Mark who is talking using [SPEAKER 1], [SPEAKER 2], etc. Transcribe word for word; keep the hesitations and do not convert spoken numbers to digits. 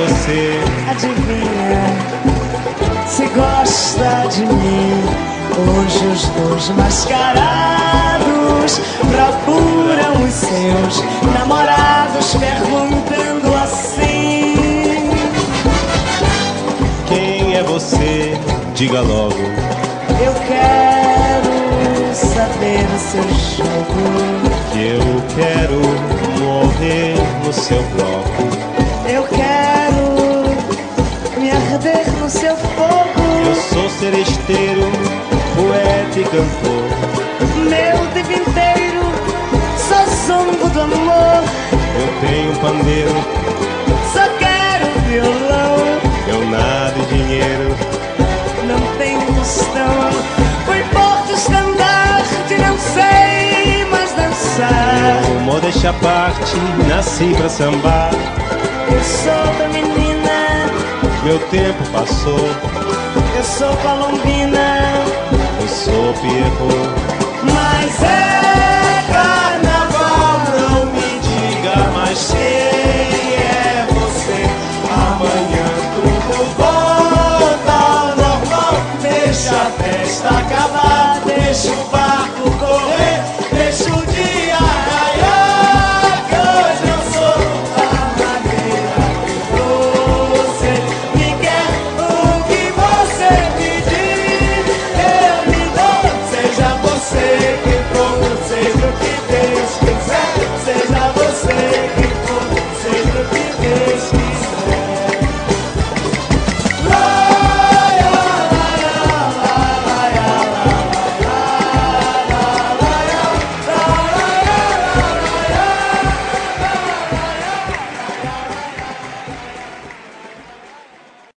[SPEAKER 1] você?
[SPEAKER 2] Adivinha se gosta de mim? Hoje os dois mascarados procuram os seus namorados, perguntando assim:
[SPEAKER 1] quem é você? Diga logo.
[SPEAKER 2] eu quero saber o seu jogo,
[SPEAKER 1] Que eu quero morrer no seu bloco.
[SPEAKER 2] eu quero me arder no seu fogo.
[SPEAKER 1] Eu sou seresteiro, poeta e cantor.
[SPEAKER 2] Meu tempo inteiro só zombo do amor.
[SPEAKER 1] Eu tenho um pandeiro,
[SPEAKER 2] Só quero violão,
[SPEAKER 1] eu nada e dinheiro.
[SPEAKER 2] não tenho tostão. Fui porto-estandarte, não sei mais dançar.
[SPEAKER 1] Eu, modéstia à parte, nasci pra sambar.
[SPEAKER 2] Eu sou da menina,
[SPEAKER 1] Meu tempo passou,
[SPEAKER 2] eu sou colombina,
[SPEAKER 1] eu sou Pierrot.
[SPEAKER 2] mas é